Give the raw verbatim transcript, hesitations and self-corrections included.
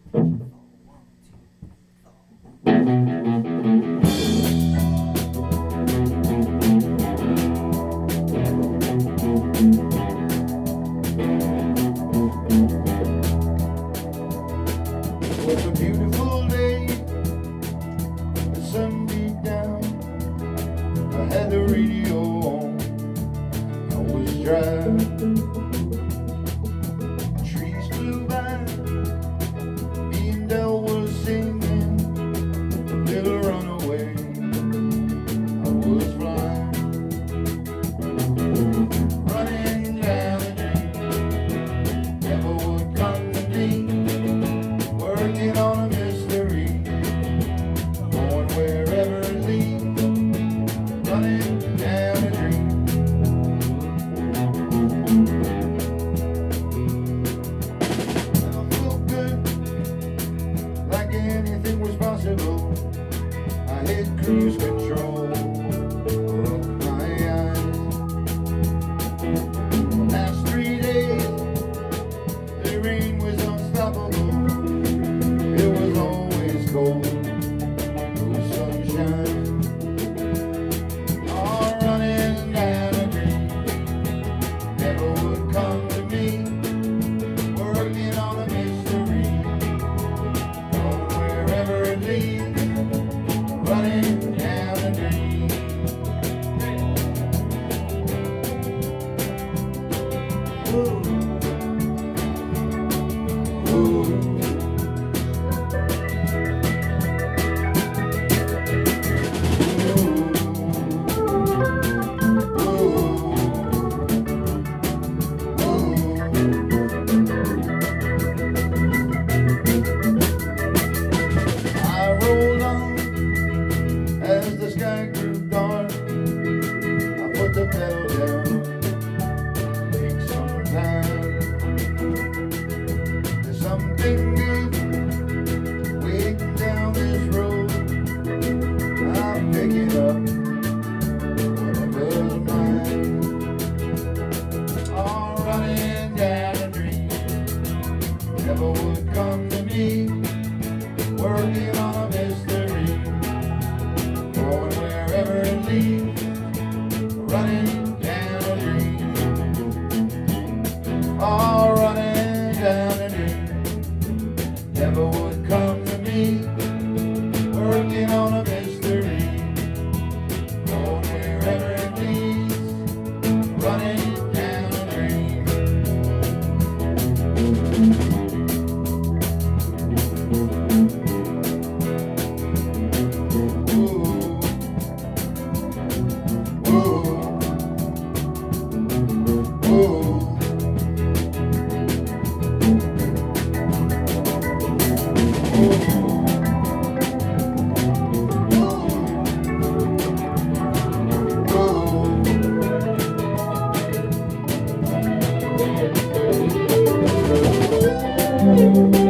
was a beautiful day, the sun beat down. I had the radio on, I was driving. Trees flew by, me and Del was singing, little runaway, I was flying. Running down the dream, never would come to me. Working on a mystery, going wherever it leads, running down a dream. I felt good, like anything was possible. I hit cruise control, opened my eyes. The last three days, the rain was unstoppable. It was always cold, no sunshine. Oh, running down a dream, never would come to me. Working on a mystery, going wherever it leads, running down a dream. Ooh. Ooh. I rolled on as the sky grew dark. I put the pedal down, take some time. There's something good waiting down this road. I'm picking up whatever's mine. Oh, running down a dream, never would come to me. Working on a mystery, going wherever it leads, running down a dream. Oh, running down a dream, never would come to me. Working on a mystery, going wherever it leads, running down a dream. Thank you.